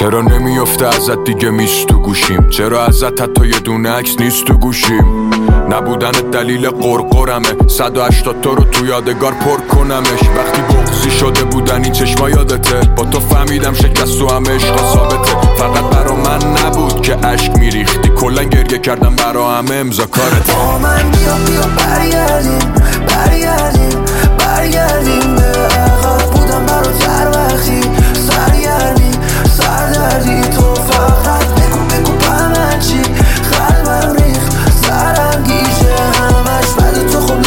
چرا نمیافته ازت دیگه میست تو گوشیم؟ چرا ازت حتی یه دونه عکس نیست تو گوشیم؟ نبودن دلیل قرقرمه 180 تا رو تو یادگار پر کنمش. وقتی بغضی شده بودن این چشما یادته، با تو فهمیدم شکست و همه عشقا ثابته. فقط برا من نبود که عشق میریختی، کلا گریه کردم برا همه امضا کارت. با من بیا برگردیم به عقب. بودم برات هر وقتی سردردی تو فقط بگو من چی قلبم ریخت سرانگیزه همش بعد تو خب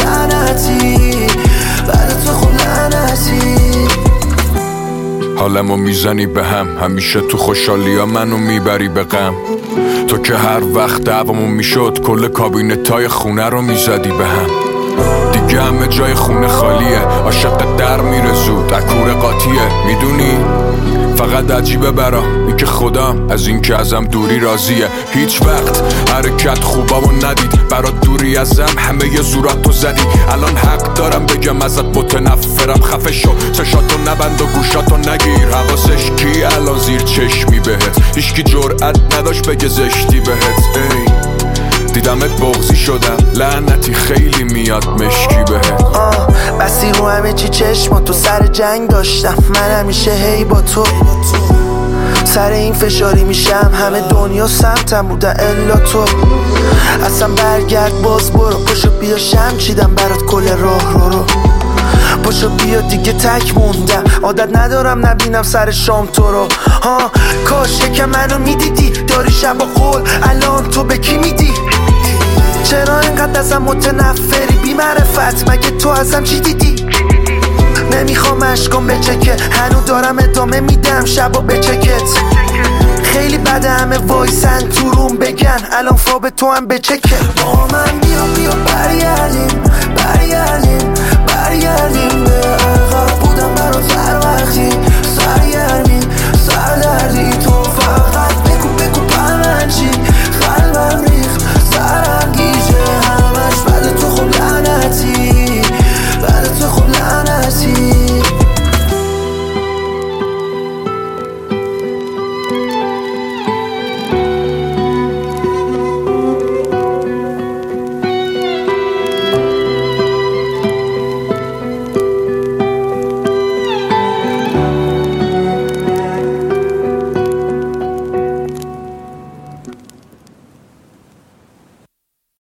لعنتی حالمو میزنی به هم، همیشه تو خوشحالی ها منو میبری به غم. تو که هر وقت دعوامون میشد کل کابینتای خونه رو میزدی به هم. دیگه همه جای خونه خالیه، عاشق در میره زود اکور قاطیه. میدونی فقط عجیبه برا این که خودم از این که ازم دوری راضیه. هیچ وقت حرکت خوبامو ندید، برات دوری ازم همه ی زوراتو زدی. الان حق دارم بگم ازت متنفرم، خفه شو چشاتو نبند و گوشاتو نگیر. حواسش کی الان زیر چشمی بهت؟ هیچکی جرأت نداشت بگه زشتی بهت. ای دیدمت بغضی شدم لعنتی خیلی میاد مشکی بهت. بسی رو همه چی چشم تو سر جنگ داشتم، من همیشه هی با تو سر این فشاری میشم. همه دنیا سمتم بودن الا تو. اصلا برگرد باز برو، پشو بیا شم چیدم برات کل راه رو پشو بیا دیگه تک موندم، عادت ندارم نبینم سر شام تو رو. کاشه که منو میدیدی داری شب و قول، الان تو به کی میدی؟ چرا اینقدر ازم متنفری بی معرفت؟ مگه تو ازم چی دیدی؟ نمیخوام اشکام بچکه، هنو دارم ادامه میدم شبا بچکت. خیلی بده همه وایسن تو روم بگن الان فاب تو هم بچکه. با من بیا برگردیم